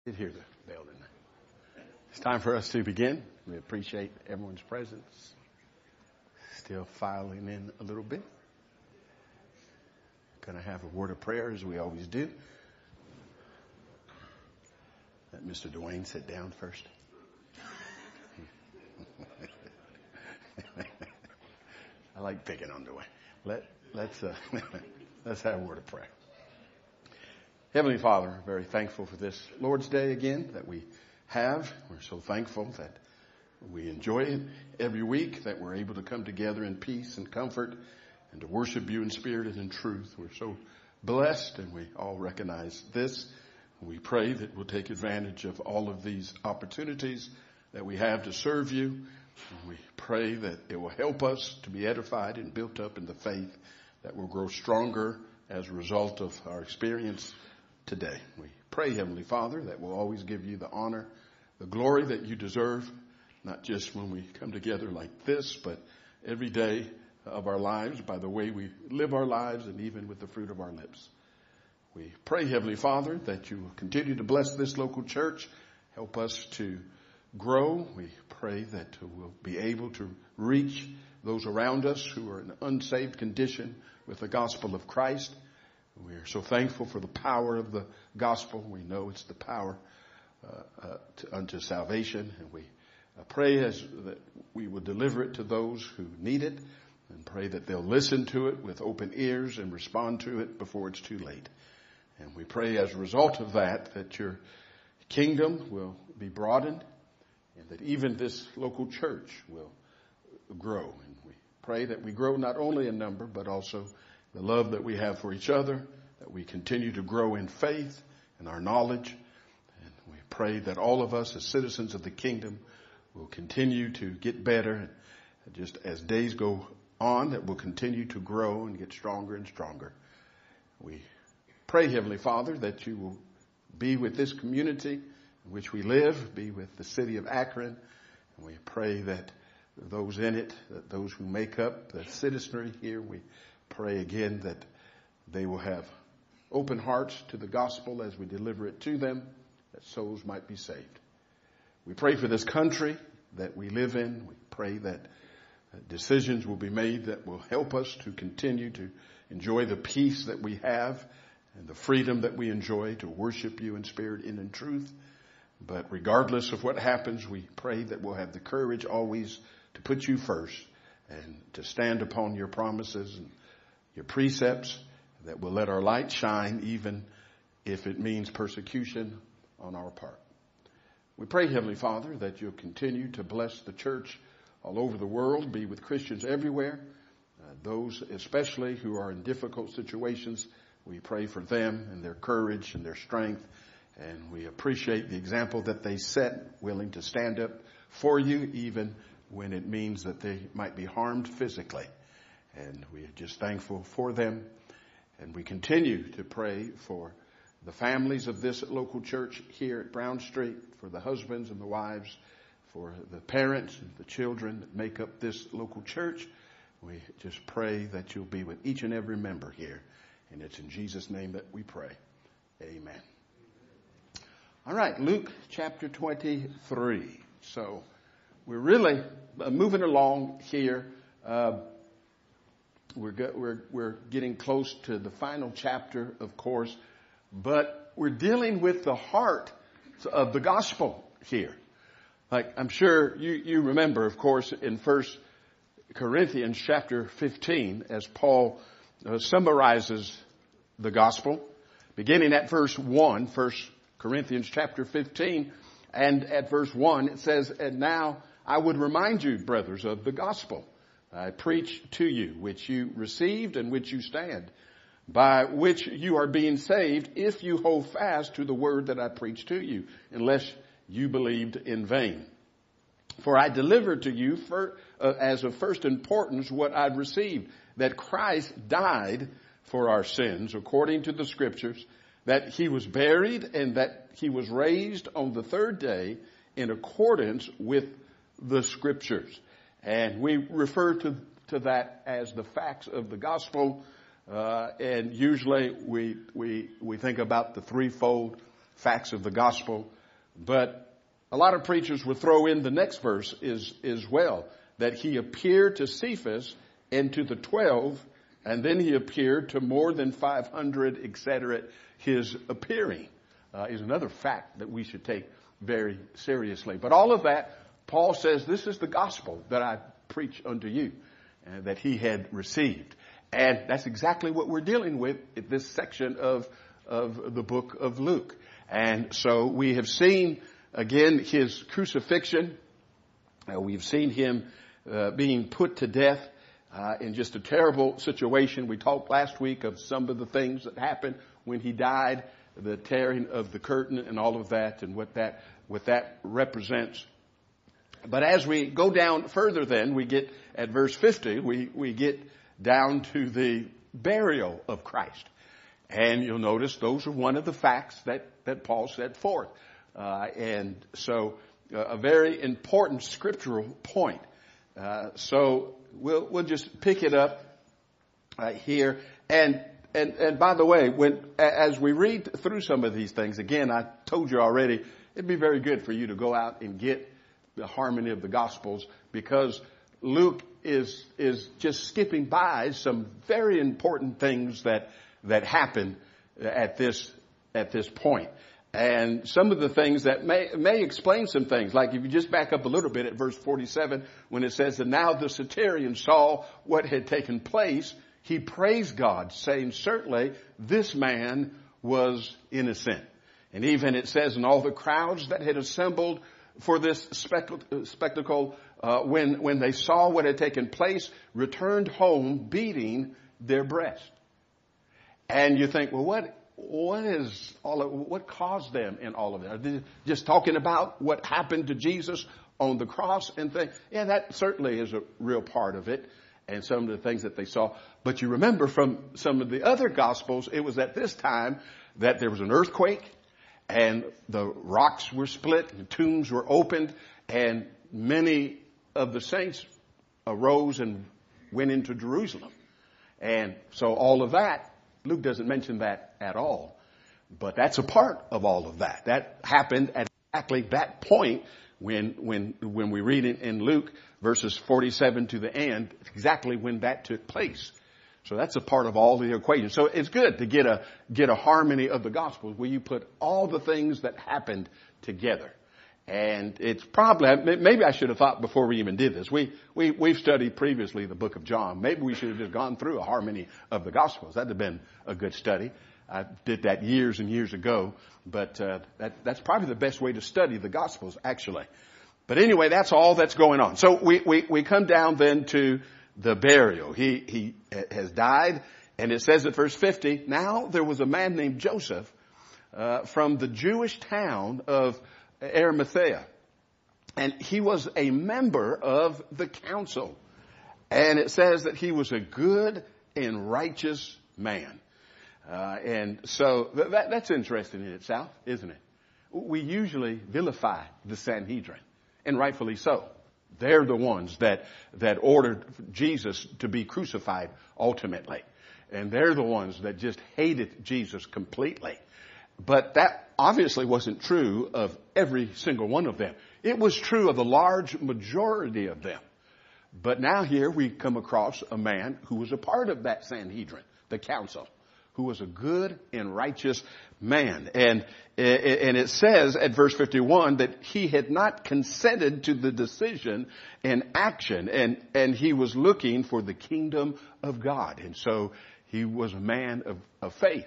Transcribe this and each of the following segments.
Did hear the bell, didn't I? It's time for us to begin. We appreciate everyone's presence. Still filing in a little bit. Going to have a word of prayer as we always do. Let Mr. Dwayne sit down first. I like picking on Dwayne. Let's have a word of prayer. Heavenly Father, we're very thankful for this Lord's Day again that we have. We're so thankful that we enjoy it every week, that we're able to come together in peace and comfort and to worship you in spirit and in truth. We're so blessed, and we all recognize this. We pray that we'll take advantage of all of these opportunities that we have to serve you. And we pray that it will help us to be edified and built up in the faith, that we'll grow stronger as a result of our experience today. We pray, Heavenly Father, that we'll always give you the honor, the glory that you deserve, not just when we come together like this, but every day of our lives, by the way we live our lives, and even with the fruit of our lips. We pray, Heavenly Father, that you will continue to bless this local church, help us to grow. We pray that we'll be able to reach those around us who are in an unsaved condition with the gospel of Christ. We are so thankful for the power of the gospel. We know it's the power unto salvation. And we pray that we will deliver it to those who need it, and pray that they'll listen to it with open ears and respond to it before it's too late. And we pray as a result of that your kingdom will be broadened, and that even this local church will grow. And we pray that we grow not only in number, but also the love that we have for each other, that we continue to grow in faith and our knowledge. And we pray that all of us as citizens of the kingdom will continue to get better. And just as days go on, that we'll continue to grow and get stronger and stronger. We pray, Heavenly Father, that you will be with this community in which we live, be with the city of Akron. And we pray that those in it, that those who make up the citizenry here, we pray again that they will have open hearts to the gospel as we deliver it to them, that souls might be saved. We pray for this country that we live in. We pray that decisions will be made that will help us to continue to enjoy the peace that we have and the freedom that we enjoy to worship you in spirit and in truth. But regardless of what happens, we pray that we'll have the courage always to put you first and to stand upon your promises and your precepts, that will let our light shine even if it means persecution on our part. We pray, Heavenly Father, that you'll continue to bless the church all over the world, be with Christians everywhere, those especially who are in difficult situations. We pray for them and their courage and their strength, and we appreciate the example that they set, willing to stand up for you even when it means that they might be harmed physically. And we are just thankful for them. And we continue to pray for the families of this local church here at Brown Street, for the husbands and the wives, for the parents and the children that make up this local church. We just pray that you'll be with each and every member here. And it's in Jesus' name that we pray. Amen. All right, Luke chapter 23. So we're really moving along here. We're getting close to the final chapter, of course, but we're dealing with the heart of the gospel here. Like I'm sure you remember, of course, in 1 Corinthians chapter 15, as Paul summarizes the gospel, beginning at verse 1, 1 Corinthians chapter 15, and at verse 1 it says, "And now I would remind you, brothers, of the gospel I preach to you, which you received and which you stand, by which you are being saved, if you hold fast to the word that I preached to you, unless you believed in vain. For I delivered to you as of first importance what I'd received, that Christ died for our sins, according to the scriptures, that he was buried, and that he was raised on the third day in accordance with the scriptures." And we refer to that as the facts of the gospel. And usually we think about the threefold facts of the gospel. But a lot of preachers will throw in the next verse as well, that he appeared to Cephas and to the 12, and then he appeared to more than 500, etc. His appearing is another fact that we should take very seriously. But all of that, Paul says, this is the gospel that I preach unto you, that he had received. And that's exactly what we're dealing with in this section of the book of Luke. And so we have seen, again, his crucifixion. We've seen him being put to death in just a terrible situation. We talked last week of some of the things that happened when he died, the tearing of the curtain and all of that, and what that represents. But as we go down further, then we get at verse 50, we get down to the burial of Christ. And you'll notice those are one of the facts that Paul set forth. And so a very important scriptural point. So we'll just pick it up here. And by the way, as we read through some of these things, again, I told you already, it'd be very good for you to go out and get the harmony of the Gospels, because Luke is just skipping by some very important things that happen at this point. And some of the things that may explain some things, like if you just back up a little bit at verse 47, when it says that now the centurion saw what had taken place, he praised God, saying, certainly this man was innocent. And even it says, and all the crowds that had assembled for this spectacle, when they saw what had taken place, returned home beating their breast. And you think, well, what caused them in all of that? Are they just talking about what happened to Jesus on the cross and things? Yeah, that certainly is a real part of it, and some of the things that they saw. But you remember from some of the other Gospels, it was at this time that there was an earthquake, and the rocks were split, the tombs were opened, and many of the saints arose and went into Jerusalem. And so all of that, Luke doesn't mention that at all. But that's a part of all of that. That happened at exactly that point when we read it in Luke verses 47 to the end, exactly when that took place. So that's a part of all the equation. So it's good to get a harmony of the Gospels where you put all the things that happened together. And it's probably, maybe I should have thought before we even did this. We've studied previously the book of John. Maybe we should have just gone through a harmony of the Gospels. That'd have been a good study. I did that years and years ago, but that's probably the best way to study the Gospels, actually. But anyway, that's all that's going on. So we come down then to the burial. He has died, and it says at verse 50, now there was a man named Joseph from the Jewish town of Arimathea, and he was a member of the council. And it says that he was a good and righteous man. And so that's interesting in itself, isn't it? We usually vilify the Sanhedrin, and rightfully so. They're the ones that ordered Jesus to be crucified ultimately. And they're the ones that just hated Jesus completely. But that obviously wasn't true of every single one of them. It was true of the large majority of them. But now here we come across a man who was a part of that Sanhedrin, the council, who was a good and righteous man. And it says at verse 51 that he had not consented to the decision and action, and he was looking for the kingdom of God. And so he was a man of faith,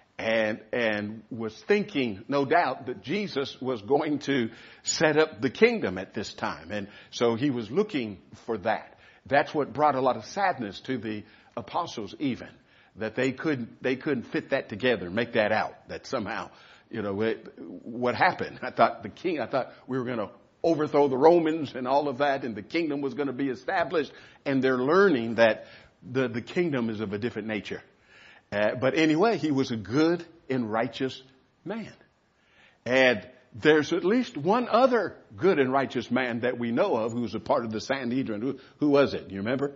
and was thinking, no doubt, that Jesus was going to set up the kingdom at this time. And so he was looking for that. That's what brought a lot of sadness to the apostles even, that they couldn't fit that together, make that out, that somehow, what happened. I thought we were going to overthrow the Romans and all of that, and the kingdom was going to be established, and they're learning that the kingdom is of a different nature. But anyway, he was a good and righteous man. And there's at least one other good and righteous man that we know of who was a part of the Sanhedrin. Who was it? You remember?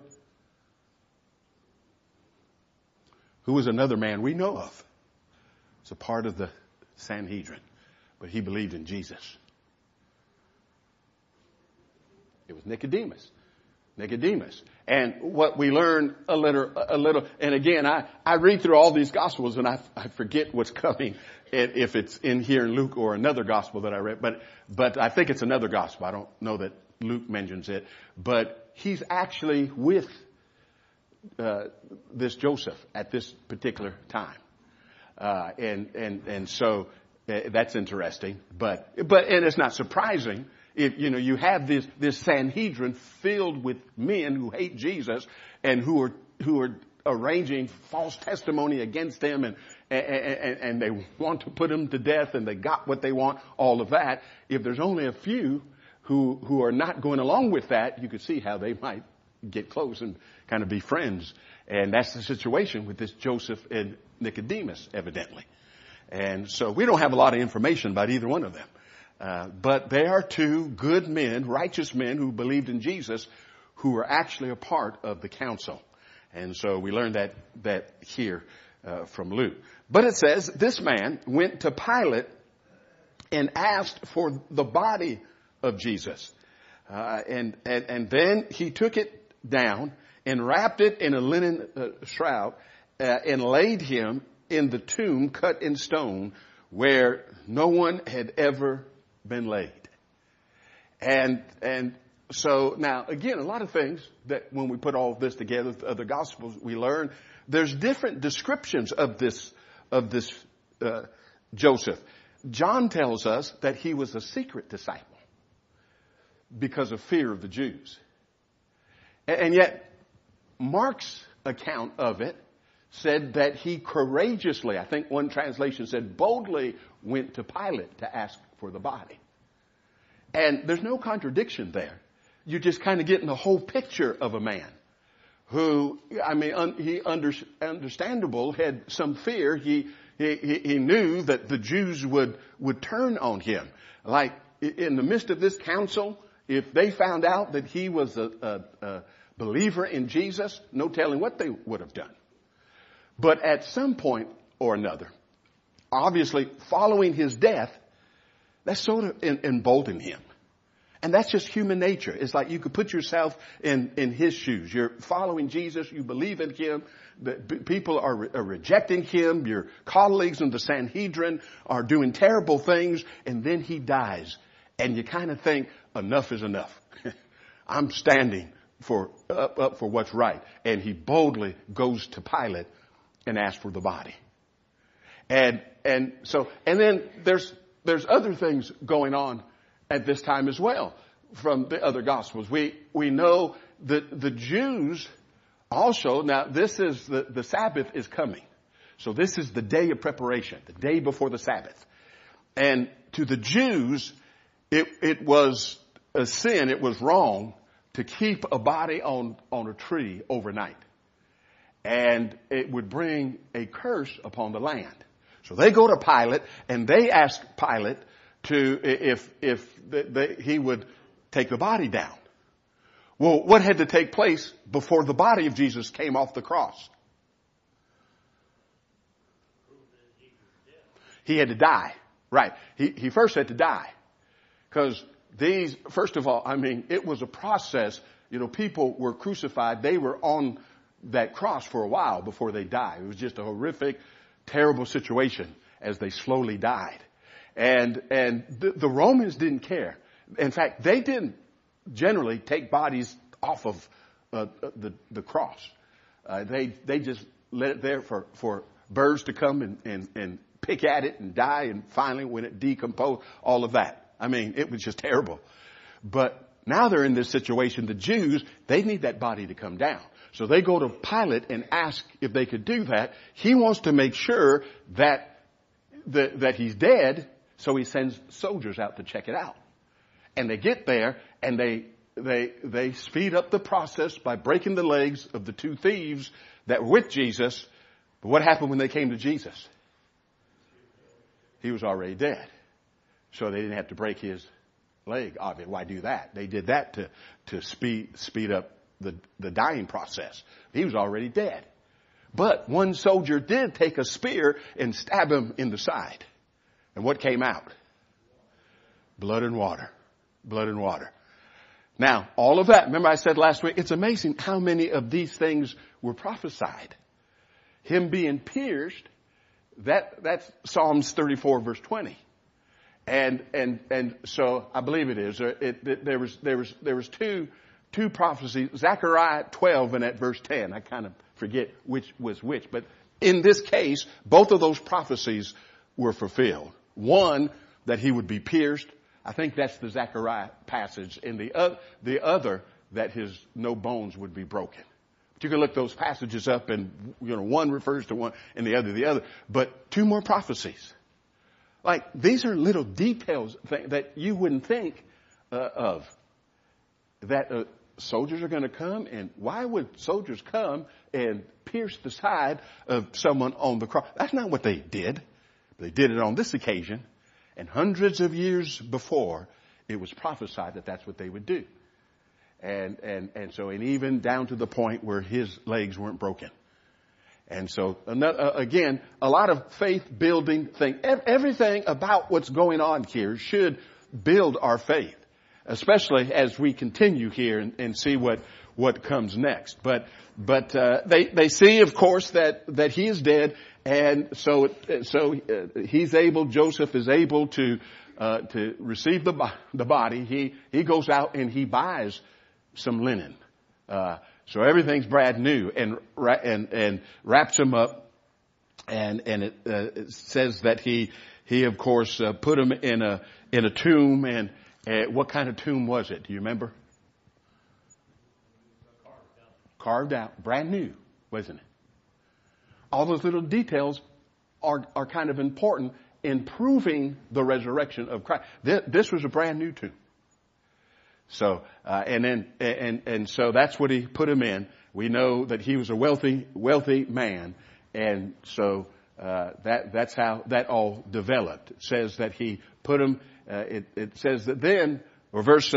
Who was another man we know of? It's a part of the Sanhedrin. but he believed in Jesus. It was Nicodemus. And what we learn a little, and again, I read through all these Gospels and I forget what's coming, if it's in here in Luke or another Gospel that I read, but I think it's another Gospel. I don't know that Luke mentions it, but he's actually with this Joseph at this particular time. And so that's interesting, but it's not surprising if, you have this Sanhedrin filled with men who hate Jesus and who are arranging false testimony against him and they want to put him to death and they got what they want, all of that. If there's only a few who are not going along with that, you could see how they might get close and kind of be friends. And that's the situation with this Joseph and Nicodemus, evidently. And so we don't have a lot of information about either one of them. But they are two good men, righteous men who believed in Jesus, who were actually a part of the council. And so we learned that here from Luke. But it says this man went to Pilate and asked for the body of Jesus. And then he took it down and wrapped it in a linen shroud and laid him in the tomb cut in stone where no one had ever been laid. And so now again, a lot of things that when we put all of this together with other Gospels, we learn there's different descriptions of this Joseph. John tells us that he was a secret disciple because of fear of the Jews. And yet Mark's account of it said that he courageously, I think one translation said boldly, went to Pilate to ask for the body. And there's no contradiction there. You just kind of getting the whole picture of a man who, he understandable, had some fear. He knew that the Jews would turn on him. Like in the midst of this council, if they found out that he was a believer in Jesus, no telling what they would have done. But at some point or another, obviously following his death, that sort of emboldened him. And that's just human nature. It's like you could put yourself in his shoes. You're following Jesus. You believe in him. People are rejecting him. Your colleagues in the Sanhedrin are doing terrible things. And then he dies. And you kind of think, enough is enough. I'm standing up for what's right. And he boldly goes to Pilate and asks for the body. And then there's other things going on at this time as well from the other Gospels. We know that the Jews also, now this is the Sabbath is coming. So this is the day of preparation, the day before the Sabbath. And to the Jews, it was a sin, it was wrong to keep a body on a tree overnight. And it would bring a curse upon the land. So they go to Pilate and they ask Pilate if he would take the body down. Well, what had to take place before the body of Jesus came off the cross? He had to die. Right. He first had to die. Because first of all, it was a process. People were crucified. They were on that cross for a while before they died. It was just a horrific, terrible situation as they slowly died. And the Romans didn't care. In fact, they didn't generally take bodies off of the cross. They just let it there for birds to come and pick at it and die. And finally, when it decomposed, all of that. It was just terrible. But now they're in this situation. The Jews, they need that body to come down. So they go to Pilate and ask if they could do that. He wants to make sure that he's dead, so he sends soldiers out to check it out. And they get there and they speed up the process by breaking the legs of the two thieves that were with Jesus. But what happened when they came to Jesus? He was already dead. So they didn't have to break his leg. Obviously, why do that? They did that to speed up the dying process. He was already dead. But one soldier did take a spear and stab him in the side. And what came out? Blood and water. Blood and water. Now, all of that, remember I said last week, it's amazing how many of these things were prophesied. Him being pierced, that's Psalms 34 verse 20. And so I believe it is. There was two prophecies, Zechariah 12 and at verse 10. I kind of forget which was which, but in this case, both of those prophecies were fulfilled. One, that he would be pierced. I think that's the Zechariah passage. And the other, that his no bones would be broken. But you can look those passages up, and one refers to one and the other. But two more prophecies. Like, these are little details that you wouldn't think of. That soldiers are going to come, and why would soldiers come and pierce the side of someone on the cross? That's not what they did. They did it on this occasion. And hundreds of years before, it was prophesied that that's what they would do. And even down to the point where his legs weren't broken. And so, again, a lot of faith building thing. Everything about what's going on here should build our faith, especially as we continue here and see what comes next. But they see, of course, that he is dead. And so he's able, Joseph is able to receive the body. He goes out and he buys some linen. So everything's brand new and wraps him up. And it says that he of course, put him in a tomb. And what kind of tomb was it? Do you remember? Carved out. Brand new, wasn't it? All those little details are kind of important in proving the resurrection of Christ. This was a brand new tomb. So, and so that's what he put him in. We know that he was a wealthy man. And so, that's how that all developed. It says that he put him, it says that then, or verse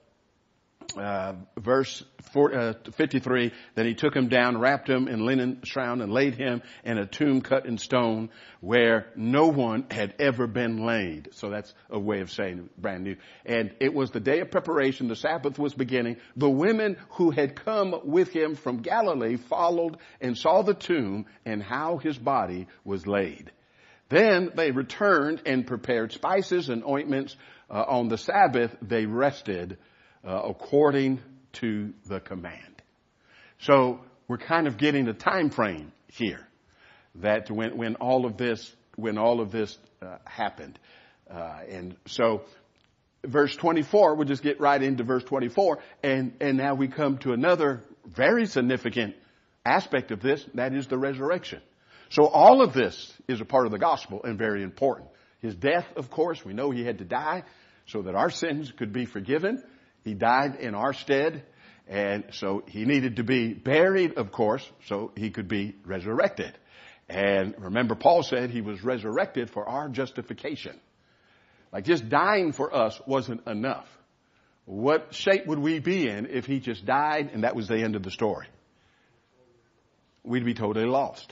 53, that he took him down, wrapped him in linen shroud, and laid him in a tomb cut in stone where no one had ever been laid. So that's a way of saying brand new. And it was the day of preparation. The Sabbath was beginning. The women who had come with him from Galilee followed and saw the tomb and how his body was laid. Then they returned and prepared spices and ointments. On the Sabbath, they rested according to the command. So we're kind of getting a time frame here that when all of this happened. And so verse 24, we'll just get right into verse 24. And now we come to another very significant aspect of this. That is the resurrection. So all of this is a part of the gospel and very important. His death, of course, we know he had to die so that our sins could be forgiven. He died in our stead, and so he needed to be buried, of course, so he could be resurrected. And remember, Paul said he was resurrected for our justification. Like, just dying for us wasn't enough. What shape would we be in if he just died and that was the end of the story? We'd be totally lost.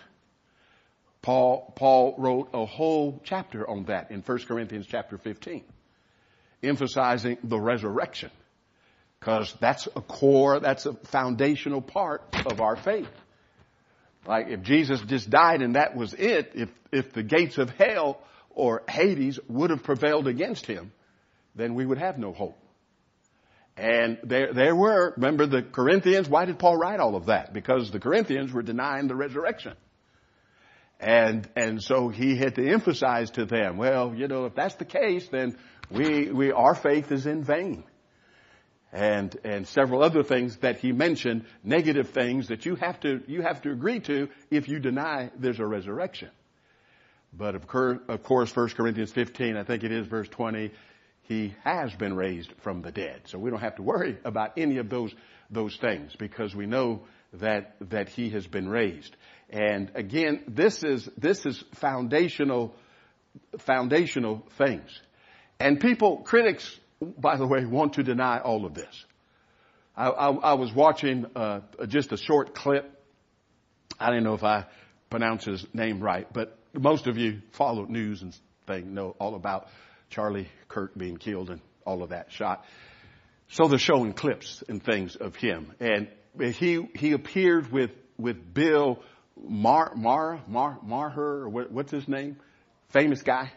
Paul wrote a whole chapter on that in 1 Corinthians chapter 15, emphasizing the resurrection. Because that's a foundational part of our faith. Like, if Jesus just died and that was it, if the gates of hell or Hades would have prevailed against him, then we would have no hope. And there were, remember the Corinthians, why did Paul write all of that? Because the Corinthians were denying the resurrection. And so he had to emphasize to them, well, if that's the case, then our faith is in vain. And several other things that he mentioned, negative things that you have to agree to if you deny there's a resurrection. But of course, 1 Corinthians 15, I think it is verse 20, he has been raised from the dead. So we don't have to worry about any of those things because we know that he has been raised. And again, this is foundational things. And critics, by the way, want to deny all of this. I was watching just a short clip. I don't know if I pronounce his name right, but most of you follow news and things know all about Charlie Kirk being killed and all of that shot. So they're showing clips and things of him. And he appeared with Bill Maher, or what's his name? Famous guy?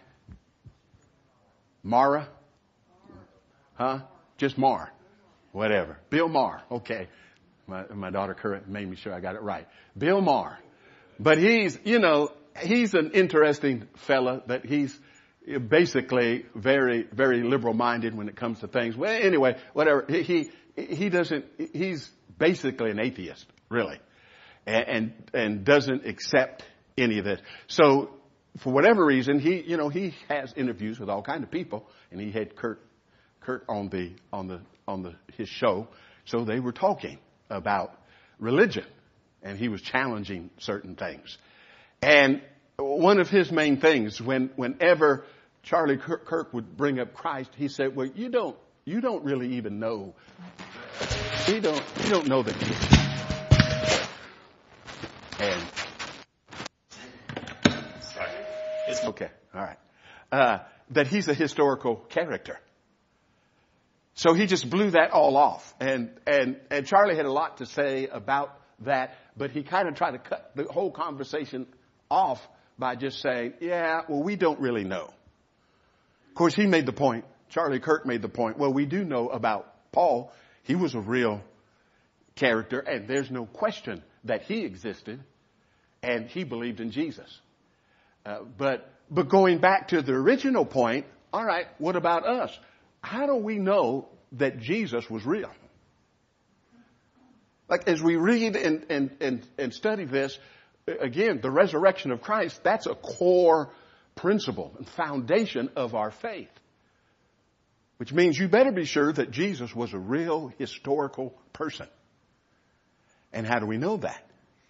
Mara? Huh? Just Maher. Whatever. Bill Maher. Okay. My daughter Current made me sure I got it right. Bill Maher. But he's an interesting fella that he's basically very, very liberal minded when it comes to things. Well, anyway, whatever. He's basically an atheist, really. And doesn't accept any of this. So for whatever reason, he has interviews with all kinds of people, and he had Kurt on his show. So they were talking about religion, and he was challenging certain things. And one of his main things, whenever Charlie Kirk would bring up Christ, he said, "Well, you don't really even know. You don't know that Jesus." And okay, all right, that he's a historical character. So he just blew that all off. And Charlie had a lot to say about that, but he kind of tried to cut the whole conversation off by just saying, yeah, well, we don't really know. Of course, he made the point, Charlie Kirk made the point, well, we do know about Paul. He was a real character, and there's no question that he existed, and he believed in Jesus. But going back to the original point, all right, what about us? How do we know that Jesus was real? Like, as we read and study this, again, the resurrection of Christ, that's a core principle and foundation of our faith. Which means you better be sure that Jesus was a real historical person. And how do we know that?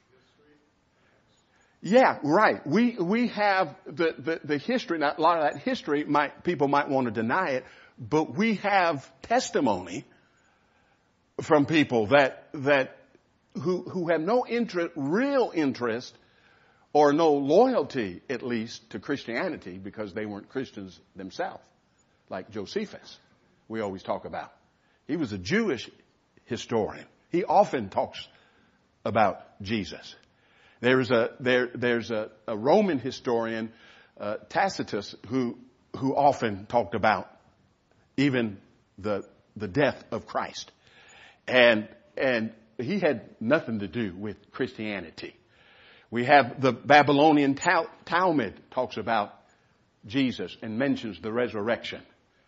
Yeah, right. We have the history. Now, a lot of that history people might want to deny it, but we have testimony from people who have no real interest, or no loyalty, at least, to Christianity, because they weren't Christians themselves, like Josephus, we always talk about. He was a Jewish historian. He often talks about Jesus. There's a Roman historian, Tacitus, who often talked about even the death of Christ. And he had nothing to do with Christianity. We have the Babylonian Talmud talks about Jesus and mentions the resurrection.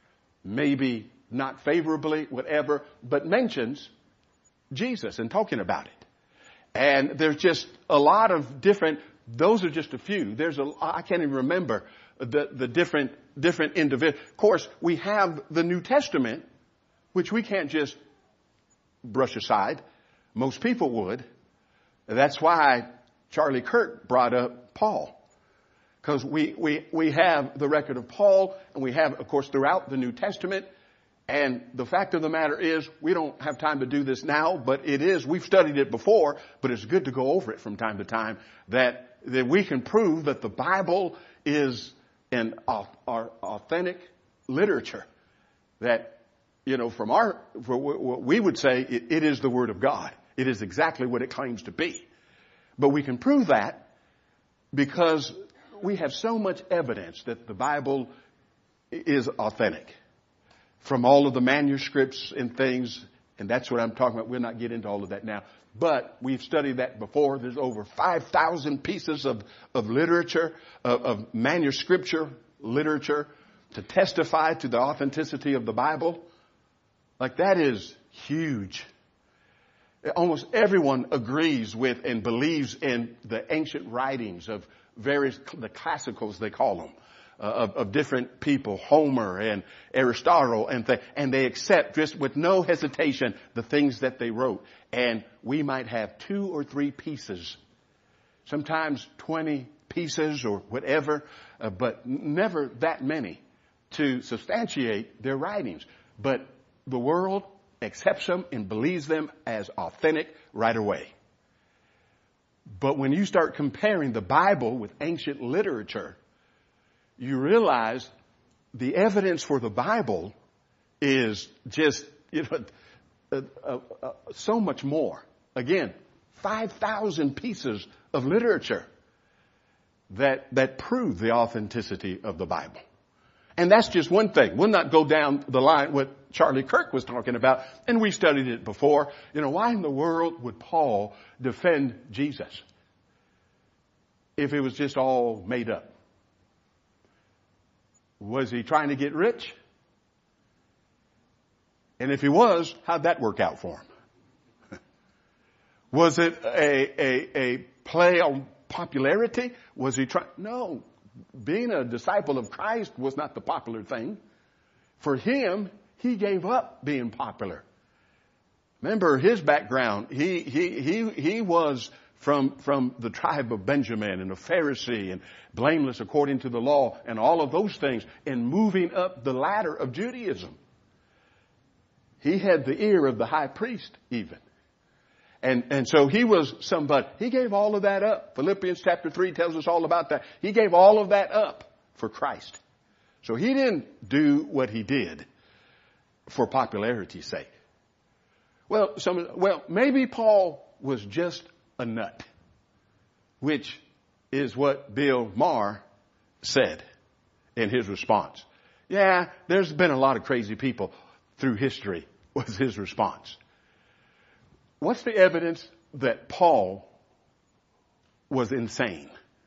Maybe not favorably, whatever, but mentions Jesus and talking about it. And there's just a lot of different, those are just a few. I can't even remember the different individuals. Of course, we have the New Testament, which we can't just brush aside. Most people would. That's why Charlie Kirk brought up Paul. Because we have the record of Paul, and we have, of course, throughout the New Testament. And the fact of the matter is, we don't have time to do this now, but we've studied it before, but it's good to go over it from time to time, that we can prove that the Bible is an authentic literature. That, from what we would say, it is the Word of God. It is exactly what it claims to be. But we can prove that because we have so much evidence that the Bible is authentic. From all of the manuscripts and things, and that's what I'm talking about. We'll not get into all of that now. But we've studied that before. There's over 5,000 pieces of literature, of manuscript literature to testify to the authenticity of the Bible. Like, that is huge. Almost everyone agrees with and believes in the ancient writings of the classicals, they call them. Of different people, Homer and Aristotle, and they accept just with no hesitation the things that they wrote. And we might have 2 or 3 pieces, sometimes 20 pieces or whatever, but never that many to substantiate their writings. But the world accepts them and believes them as authentic right away. But when you start comparing the Bible with ancient literature, you realize the evidence for the Bible is just, so much more. Again, 5,000 pieces of literature that prove the authenticity of the Bible. And that's just one thing. We'll not go down the line what Charlie Kirk was talking about, and we studied it before. Why in the world would Paul defend Jesus if it was just all made up? Was he trying to get rich? And if he was, how'd that work out for him? Was it a play on popularity? Was he trying? No. Being a disciple of Christ was not the popular thing. For him, he gave up being popular. Remember his background. He was from the tribe of Benjamin and a Pharisee and blameless according to the law and all of those things, and moving up the ladder of Judaism. He had the ear of the high priest even. And so he was somebody. He gave all of that up. Philippians chapter 3 tells us all about that. He gave all of that up for Christ. So he didn't do what he did for popularity's sake. Well, maybe Paul was just a nut, which is what Bill Maher said in his response. Yeah, there's been a lot of crazy people through history, was his response. What's the evidence that Paul was insane?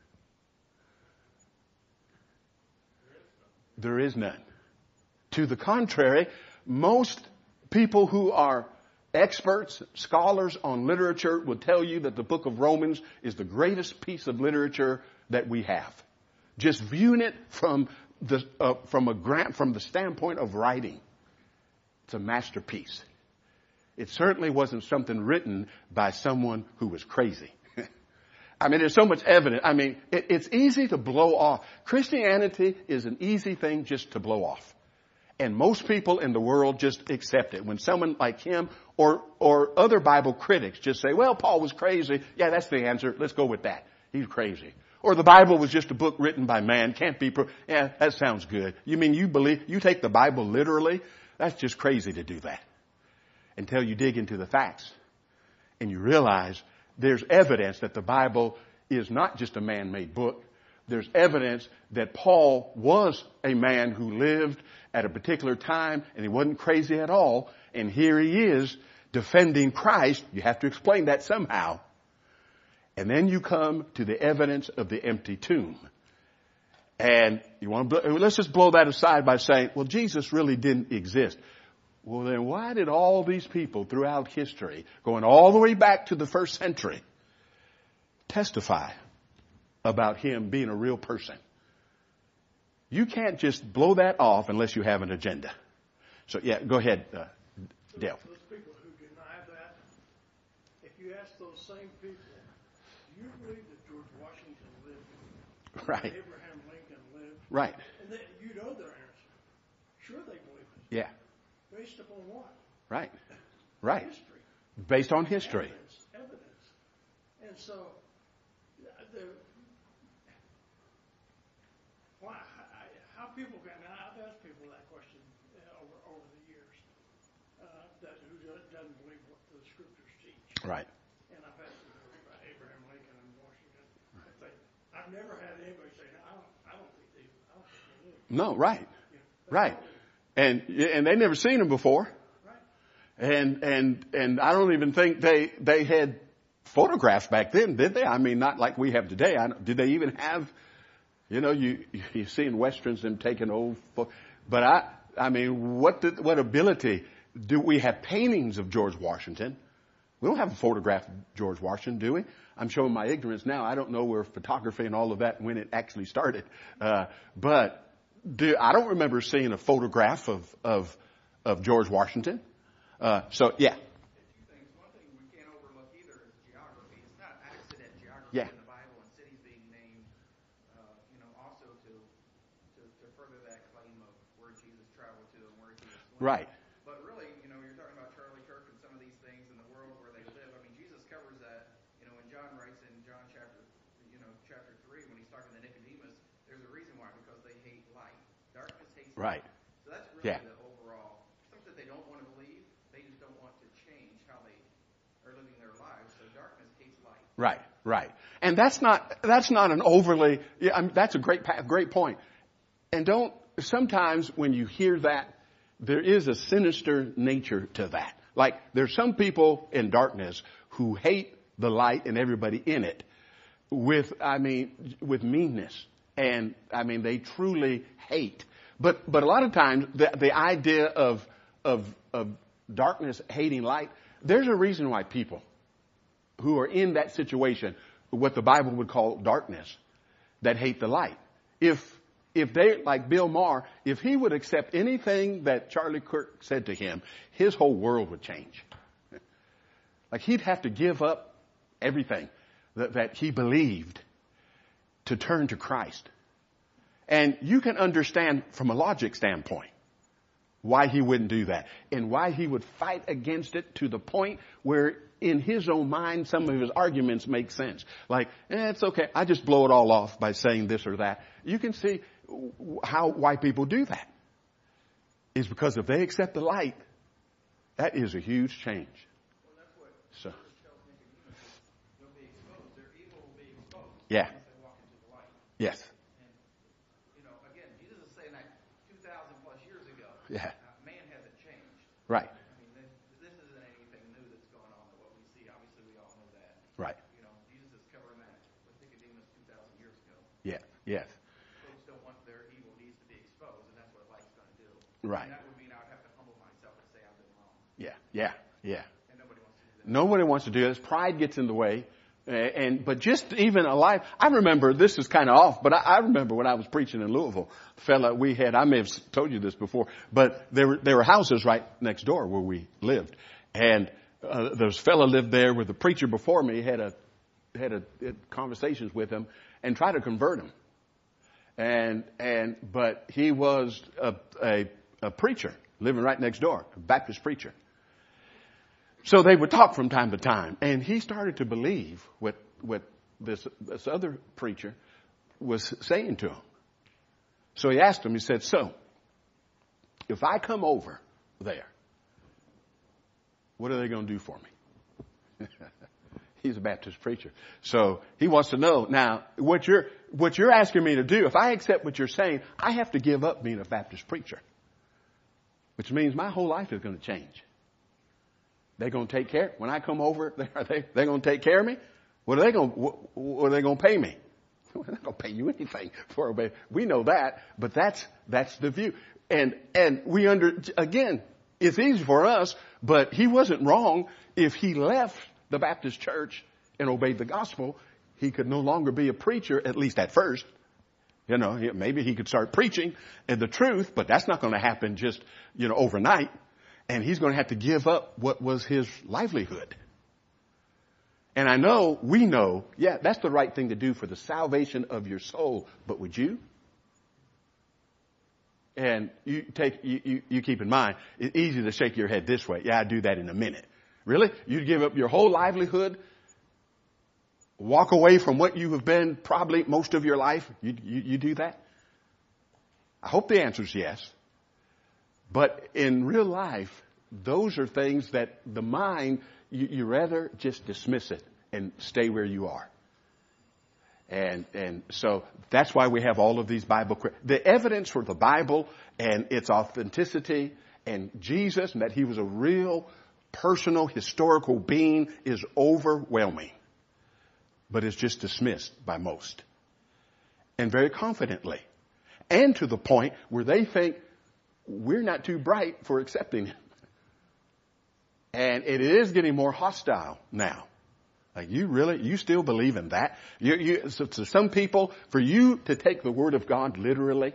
There is none. To the contrary, most people who are experts, scholars on literature will tell you that the book of Romans is the greatest piece of literature that we have. Just viewing it from the standpoint of writing, it's a masterpiece. It certainly wasn't something written by someone who was crazy. There's so much evidence. It's easy to blow off. Christianity is an easy thing just to blow off. And most people in the world just accept it. When someone like him or other Bible critics just say, well, Paul was crazy. Yeah, that's the answer. Let's go with that. He's crazy. Or the Bible was just a book written by man. Can't be yeah, that sounds good. You mean you take the Bible literally? That's just crazy to do that. Until you dig into the facts and you realize there's evidence that the Bible is not just a man-made book. There's evidence that Paul was a man who lived at a particular time and he wasn't crazy at all. And here he is defending Christ. You have to explain that somehow. And then you come to the evidence of the empty tomb. And let's just blow that aside by saying, well, Jesus really didn't exist. Well, then why did all these people throughout history, going all the way back to the first century, testify about him being a real person? You can't just blow that off unless you have an agenda. So, yeah, go ahead, Dale. Those people who deny that, if you ask those same people, do you believe that George Washington lived? Right. Abraham Lincoln lived? Right. And you know their answer. Sure they believe it. Yeah. Based upon what? Right. Right. History. Based on history. Evidence. And so, how people can, I've asked people that question over the years, who doesn't believe what the scriptures teach. Right. And I've asked them about Abraham Lincoln and Washington. I've never had anybody say, I don't think they live. No, right. Right. And they never seen him before. Right. And I don't even think they had photographs back then, did they? Not like we have today. Did they even have, you see in Westerns them taking old photos. But what ability do we have? Paintings of George Washington. We don't have a photograph of George Washington, do we? I'm showing my ignorance now. I don't know where photography and all of that, when it actually started. But I don't remember seeing a photograph of George Washington. So, yeah. Two things. One thing we can't overlook either is geography. It's not accident geography Yeah. in the Bible and cities being named, also to further that claim of where Jesus traveled to and where Jesus went. Right. But really, you're talking about Charlie Kirk and some of these things in the world where they live. Jesus covers that, when John writes in John chapter 3, when he's talking to Nicodemus, there's a reason why, because they hate light. Darkness hates light. really Yeah. the overall. Something that they don't want to believe. They just don't want to change how they are living their lives. So darkness hates light. Right, right. And that's not an overly, yeah, I mean, that's a great point. And sometimes when you hear that, there is a sinister nature to that. Like, there's some people in darkness who hate the light and everybody in it with meanness. And, they truly hate. But a lot of times, the idea of darkness hating light, there's a reason why people who are in that situation, what the Bible would call darkness, that hate the light. If they, like Bill Maher, if he would accept anything that Charlie Kirk said to him, his whole world would change. Like, he'd have to give up everything that he believed to turn to Christ. And you can understand from a logic standpoint why he wouldn't do that and why he would fight against it to the point where in his own mind, some of his arguments make sense. Like, it's okay. I just blow it all off by saying this or that. You can see why people do that. Is because if they accept the light, that is a huge change. Well, that's what So, Jesus tells Nicodemus. They'll be exposed. Their evil will be exposed. yeah. Once they walk into the light. Yes. And, again, Jesus is saying that 2,000 plus years ago. Yeah. Man hasn't changed. Right. I mean, this isn't anything new that's going on than what we see. Obviously, we all know that. Right. Jesus is covering that with Nicodemus 2,000 years ago. Yeah. Yes. Folks don't want their evil deeds to be exposed, and that's what light's going to do. Right. And that would mean I would have to humble myself and say I've been wrong. Yeah. Yeah. Yeah. And nobody wants to do that. Nobody wants to do this. Pride gets in the way. But just even alive, I remember, this is kind of off, but I remember when I was preaching in Louisville, fella we had, I may have told you this before, but there were houses right next door where we lived. And, there was a fella lived there where the preacher before me had conversations with him and tried to convert him. But he was a preacher living right next door, a Baptist preacher. So they would talk from time to time, and he started to believe what this other preacher was saying to him. So he asked him, he said, so, if I come over there, what are they going to do for me? He's a Baptist preacher. So he wants to know, now, what you're asking me to do, if I accept what you're saying, I have to give up being a Baptist preacher. Which means my whole life is going to change. They're going to take care. When I come over, they're going to take care of me. What are they going to pay me? They're not going to pay you anything for it. We know that, but that's the view. And again, it's easy for us, but he wasn't wrong. If he left the Baptist church and obeyed the gospel, he could no longer be a preacher, at least at first. Maybe he could start preaching the truth, but that's not going to happen just, overnight. And he's going to have to give up what was his livelihood. And we know, yeah, that's the right thing to do for the salvation of your soul. But would you? And you keep in mind, it's easy to shake your head this way. Yeah, I'd do that in a minute. Really? You'd give up your whole livelihood? Walk away from what you have been probably most of your life? You do that? I hope the answer is yes. But in real life, those are things that the mind, you rather just dismiss it and stay where you are. And so that's why we have all of these Bible. The evidence for the Bible and its authenticity and Jesus and that he was a real personal historical being is overwhelming. But it's just dismissed by most. And very confidently. And to the point where they think we're not too bright for accepting him. And it is getting more hostile now. Like, you still believe in that? So to some people, for you to take the word of God literally,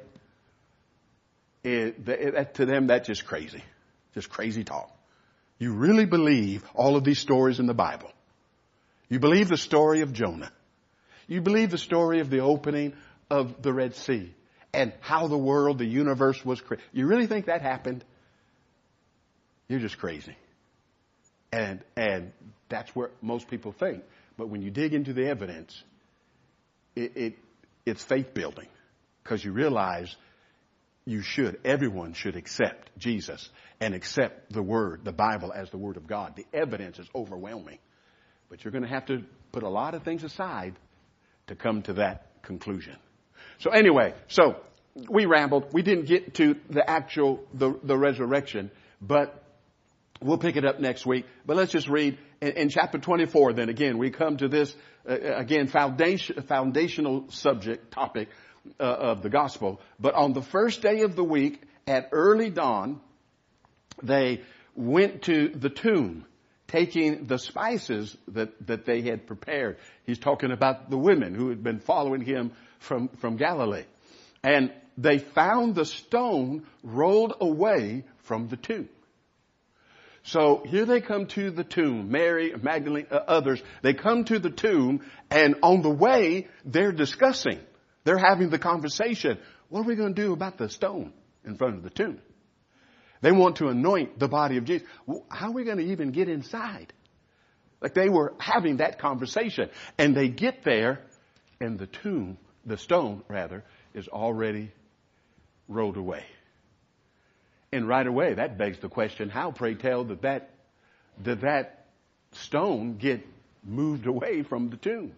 to them, that's just crazy. Just crazy talk. You really believe all of these stories in the Bible. You believe the story of Jonah. You believe the story of the opening of the Red Sea and how the universe was created. You really think that happened? You're just crazy. And that's what most people think. But when you dig into the evidence, it's faith building. Because you realize everyone should accept Jesus and accept the Word, the Bible, as the Word of God. The evidence is overwhelming. But you're going to have to put a lot of things aside to come to that conclusion. So anyway, we rambled. We didn't get to the resurrection, but we'll pick it up next week. But let's just read in chapter 24. Then again, we come to this foundational topic of the gospel. But on the first day of the week, at early dawn, they went to the tomb, taking the spices that they had prepared. He's talking about the women who had been following him from Galilee. And they found the stone rolled away from the tomb. So here they come to the tomb. Mary, Magdalene, others. They come to the tomb, and on the way, they're discussing. They're having the conversation. What are we going to do about the stone in front of the tomb? They want to anoint the body of Jesus. How are we going to even get inside? Like they were having that conversation. And they get there, and the stone, is already rolled away. And right away, that begs the question, how, pray tell, did that stone get moved away from the tomb?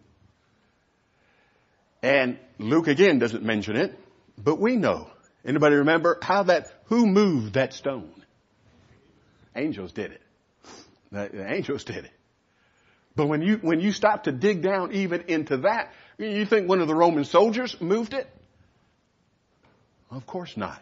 And Luke again doesn't mention it, but we know. Anybody remember who moved that stone? Angels did it. The angels did it. But when you stop to dig down even into that, you think one of the Roman soldiers moved it? Of course not.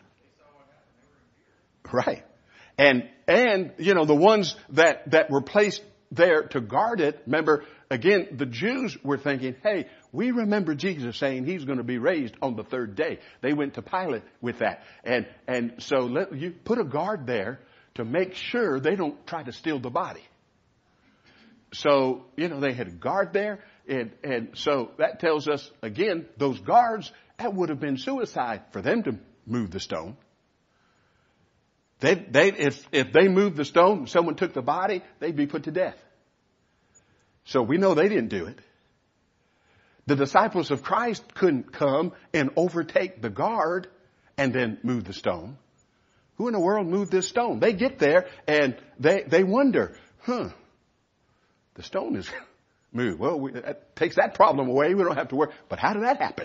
Right. And the ones that were placed there to guard it, remember, again, the Jews were thinking, hey, we remember Jesus saying he's going to be raised on the third day. They went to Pilate with that. And so you put a guard there to make sure they don't try to steal the body. So, they had a guard there. And so that tells us, again, those guards, that would have been suicide for them to move the stone. If they moved the stone and someone took the body, they'd be put to death. So we know they didn't do it. The disciples of Christ couldn't come and overtake the guard and then move the stone. Who in the world moved this stone? They get there and they wonder, the stone is moved. Well, that takes that problem away. We don't have to worry. But how did that happen?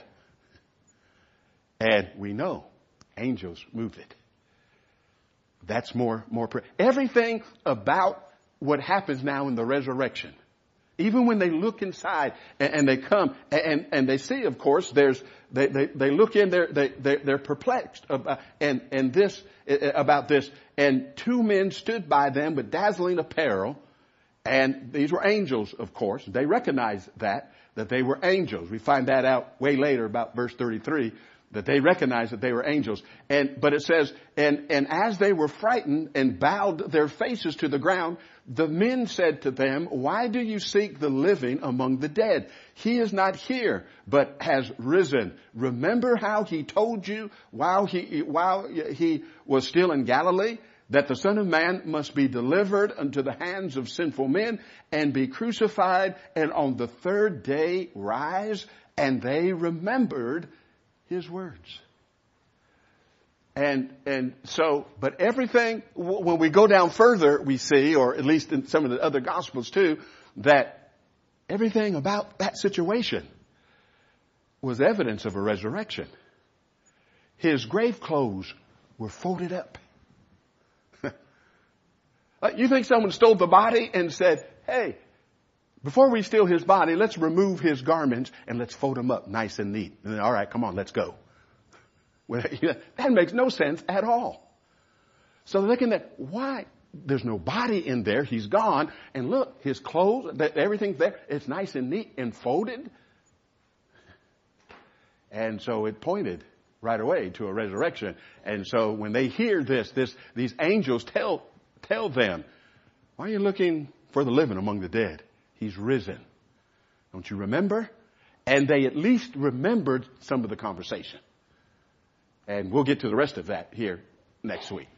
And we know angels moved it. That's more. Everything about what happens now in the resurrection, even when they look inside and they come and they see, of course, they look in there, they're perplexed about this. And two men stood by them with dazzling apparel, and these were angels, of course. They recognized that they were angels. We find that out way later, about verse 33. That they recognized that they were angels. But it says, and as they were frightened and bowed their faces to the ground, the men said to them, why do you seek the living among the dead? He is not here, but has risen. Remember how he told you while he was still in Galilee, that the Son of Man must be delivered unto the hands of sinful men and be crucified, and on the third day rise. And they remembered his words. And so, but everything, when we go down further, we see, or at least in some of the other Gospels too, that everything about that situation was evidence of a resurrection. His grave clothes were folded up. You think someone stole the body and said, hey, before we steal his body, let's remove his garments and let's fold them up nice and neat. And then, all right, come on, let's go. Well, that makes no sense at all. So they're looking at why there's no body in there. He's gone. And look, his clothes, everything's there. It's nice and neat and folded. And so it pointed right away to a resurrection. And so when they hear these angels tell them, why are you looking for the living among the dead? He's risen. Don't you remember? And they at least remembered some of the conversation. And we'll get to the rest of that here next week.